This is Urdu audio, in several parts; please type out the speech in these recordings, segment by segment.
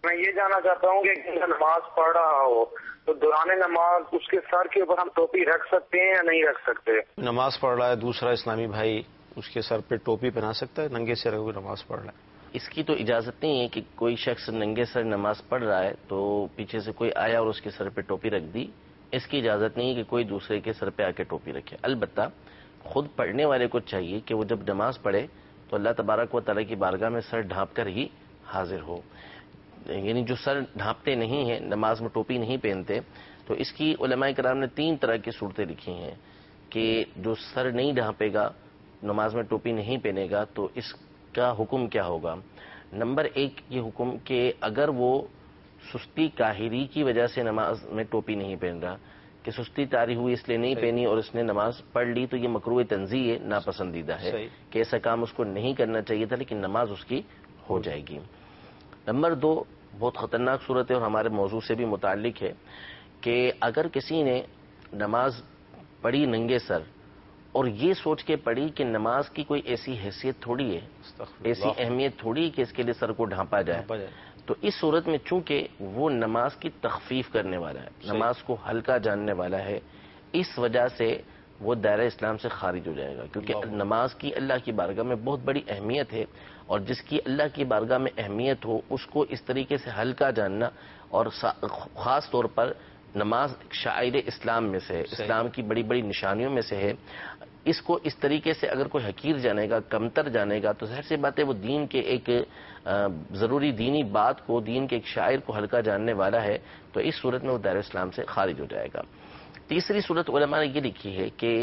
میں یہ جاننا چاہتا ہوں کہ نماز پڑھ رہا ہو تو دوران نماز اس کے سر کے اوپر ہم ٹوپی رکھ سکتے ہیں یا نہیں رکھ سکتے؟ نماز پڑھ رہا ہے دوسرا اسلامی بھائی، اس کے سر پہ ٹوپی پہنا سکتا ہے؟ ننگے سر ہوئے نماز پڑھ رہا ہے، اس کی تو اجازت نہیں ہے کہ کوئی شخص ننگے سر نماز پڑھ رہا ہے تو پیچھے سے کوئی آیا اور اس کے سر پہ ٹوپی رکھ دی. اس کی اجازت نہیں ہے کہ کوئی دوسرے کے سر پہ آ کے ٹوپی رکھے. البتہ خود پڑھنے والے کو چاہیے کہ وہ جب نماز پڑھے تو اللہ تبارک و تعالیٰ کی بارگاہ میں سر ڈھانپ کر ہی حاضر ہو. یعنی جو سر ڈھانپتے نہیں ہیں، نماز میں ٹوپی نہیں پہنتے، تو اس کی علماء کرام نے 3 طرح کی صورتیں لکھی ہیں کہ جو سر نہیں ڈھانپے گا، نماز میں ٹوپی نہیں پہنے گا تو اس کا حکم کیا ہوگا. نمبر 1 یہ حکم کہ اگر وہ سستی کاہری کی وجہ سے نماز میں ٹوپی نہیں پہن رہا، کہ سستی طاری ہوئی اس لیے نہیں پہنی اور اس نے نماز پڑھ لی، تو یہ مکروہ تنزیہ ہے، ناپسندیدہ ہے کہ ایسا کام اس کو نہیں کرنا چاہیے تھا، لیکن نماز اس کی ہو جائے گی. نمبر 2 بہت خطرناک صورت ہے اور ہمارے موضوع سے بھی متعلق ہے کہ اگر کسی نے نماز پڑھی ننگے سر اور یہ سوچ کے پڑھی کہ نماز کی کوئی ایسی حیثیت تھوڑی ہے، ایسی اہمیت تھوڑی کہ اس کے لیے سر کو ڈھانپا جائے، تو اس صورت میں چونکہ وہ نماز کی تخفیف کرنے والا ہے، نماز کو ہلکا جاننے والا ہے، اس وجہ سے وہ دائرہ اسلام سے خارج ہو جائے گا. کیونکہ نماز کی اللہ کی بارگاہ میں بہت بڑی اہمیت ہے، اور جس کی اللہ کی بارگاہ میں اہمیت ہو اس کو اس طریقے سے ہلکا جاننا، اور خاص طور پر نماز شعائر اسلام میں سے، اسلام کی بڑی بڑی نشانیوں میں سے ہے، اس کو اس طریقے سے اگر کوئی حقیر جانے گا، کمتر جانے گا، تو ظاہر سی بات ہے وہ دین کے ایک ضروری دینی بات کو، دین کے ایک شاعر کو ہلکا جاننے والا ہے، تو اس صورت میں وہ دائرہ اسلام سے خارج ہو جائے گا. تیسری صورت علماء نے یہ لکھی ہے کہ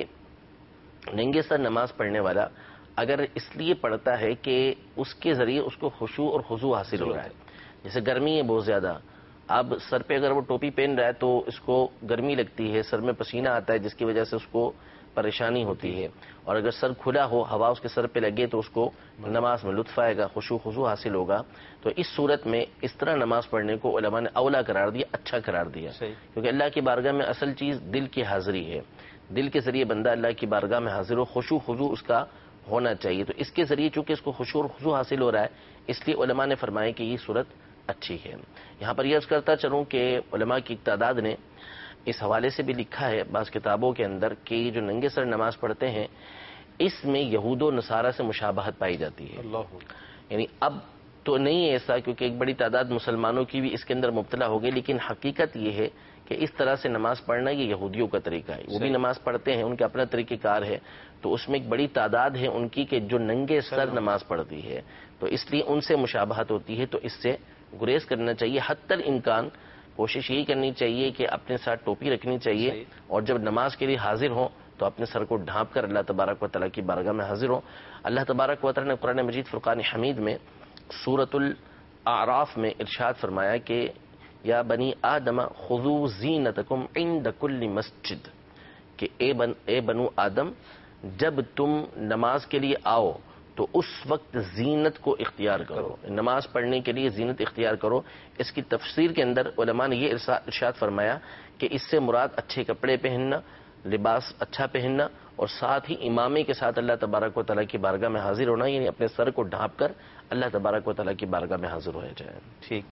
ننگے سر نماز پڑھنے والا اگر اس لیے پڑھتا ہے کہ اس کے ذریعے اس کو خشوع اور خضوع حاصل ہو رہا ہے، جیسے گرمی ہے بہت زیادہ، اب سر پہ اگر وہ ٹوپی پہن رہا ہے تو اس کو گرمی لگتی ہے، سر میں پسینہ آتا ہے جس کی وجہ سے اس کو پریشانی ہوتی ہے، اور اگر سر کھلا ہو، ہوا اس کے سر پہ لگے تو اس کو نماز میں لطف آئے گا، خشوع خضوع حاصل ہوگا. تو اس صورت میں اس طرح نماز پڑھنے کو علماء نے اولا قرار دیا، اچھا قرار دیا، کیونکہ اللہ کی بارگاہ میں اصل چیز دل کی حاضری ہے، دل کے ذریعے بندہ اللہ کی بارگاہ میں حاضر ہو، خشوع خضوع اس کا ہونا چاہیے. تو اس کے ذریعے چونکہ اس کو خشوع اور خضوع حاصل ہو رہا ہے، اس لیے علماء نے فرمایا کہ یہ صورت اچھی ہے. یہاں پر یہ عرض کرتا چلوں کہ علماء کی تعداد نے اس حوالے سے بھی لکھا ہے بعض کتابوں کے اندر کہ یہ جو ننگے سر نماز پڑھتے ہیں اس میں یہود و نصارہ سے مشابہت پائی جاتی ہے. یعنی اب تو نہیں ہے ایسا، کیونکہ ایک بڑی تعداد مسلمانوں کی بھی اس کے اندر مبتلا ہو گئی، لیکن حقیقت یہ ہے کہ اس طرح سے نماز پڑھنا یہ یہودیوں کا طریقہ ہے. وہ بھی نماز پڑھتے ہیں، ان کا اپنا طریقہ کار ہے، تو اس میں ایک بڑی تعداد ہے ان کی کہ جو ننگے سر نماز پڑھتی ہے، تو اس لیے ان سے مشابہت ہوتی ہے. تو اس سے گریز کرنا چاہیے، حتی الامکان کوشش یہی کرنی چاہیے کہ اپنے ساتھ ٹوپی رکھنی چاہیے، اور جب نماز کے لیے حاضر ہوں تو اپنے سر کو ڈھانپ کر اللہ تبارک و تعالیٰ کی بارگاہ میں حاضر ہوں. اللہ تبارک و تعالیٰ نے قرآن مجید فرقان حمید میں سورۃ الاعراف میں ارشاد فرمایا کہ یا بنی آدم خذوا زینتکم عند کل مسجد، کہ اے بنو آدم جب تم نماز کے لیے آؤ تو اس وقت زینت کو اختیار کرو، نماز پڑھنے کے لیے زینت اختیار کرو. اس کی تفسیر کے اندر علماء نے یہ ارشاد فرمایا کہ اس سے مراد اچھے کپڑے پہننا، لباس اچھا پہننا، اور ساتھ ہی امامے کے ساتھ اللہ تبارک و تعالیٰ کی بارگاہ میں حاضر ہونا، یعنی اپنے سر کو ڈھانپ کر اللہ تبارک و تعالیٰ کی بارگاہ میں حاضر ہو جائے. ٹھیک.